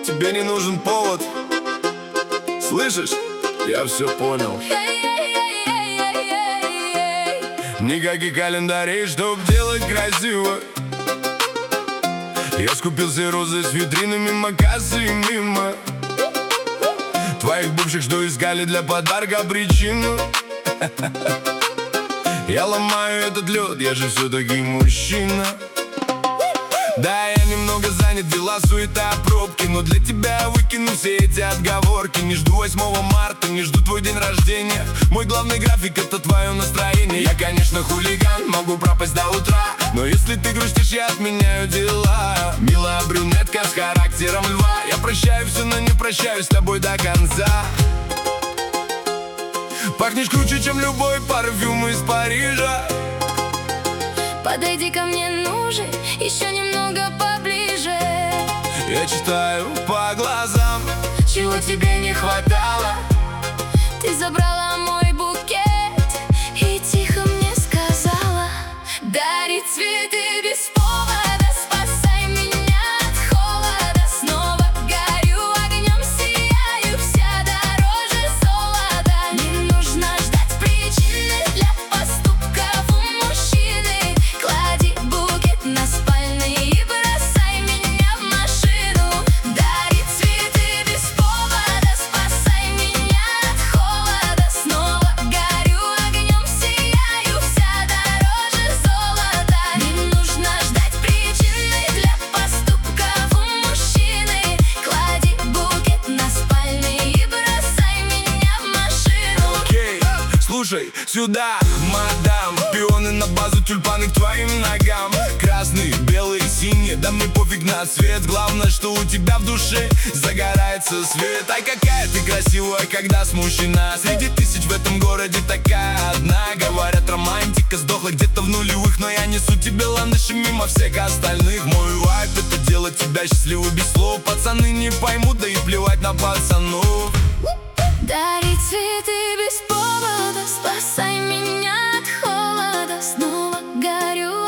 тебе не нужен повод. Слышишь? Я все понял. Никаких календарей, чтоб делать красиво. Я скупил все розы с витринами, макасы мимо твоих бывших, что искали для подарка причину. Я ломаю этот лед, я же все-таки мужчина. Да, я немного занят, дела, суета, пробки, но для тебя выкину все эти отговорки. Не жду 8 марта, не жду твой день рождения. Мой главный график — это твое настроение. Я, конечно, хулиган, могу пропасть до утра, но если ты грустишь, я отменяю дела. Милая брюнетка с характером льва. Я прощаю все, но не прощаюсь с тобой до конца. Пахнешь круче, чем любой парфюм из Парижа. Подойди ко мне, ну же, еще немного поближе. Я читаю по глазам, чего тебе не хватало. Ты забрала мой букет и тихо мне сказала: дари цветы без повода, спасай меня от холода. Снова горю огнем, сияю, вся дороже золота. Не нужно ждать причины для поступков у мужчины. Клади букет на спальный и бросай меня в машину. Дари цветы без повода, спасай меня от холода. Снова горю огнем, сияю, вся дороже золота. Не нужно ждать причины для поступков у мужчины. Клади букет на спальный и бросай меня в машину. окей, слушай сюда, мадам. Пионы на базу, тюльпаны к твоим ногам. Красный, белый, синий, да мне пофиг на цвет. Главное, что у тебя в душе загорается свет. Ай, какая ты красивая, когда смущена. Среди тысяч в этом городе такая одна. Говорят, романтика сдохла где-то в нулевых, но я несу тебе ландыши мимо всех остальных. Мой вайб — это делать тебя счастливой без слов. Пацаны не поймут, да и плевать на пацанов. Дари цветы без повода, спасай меня от холода. Снова горю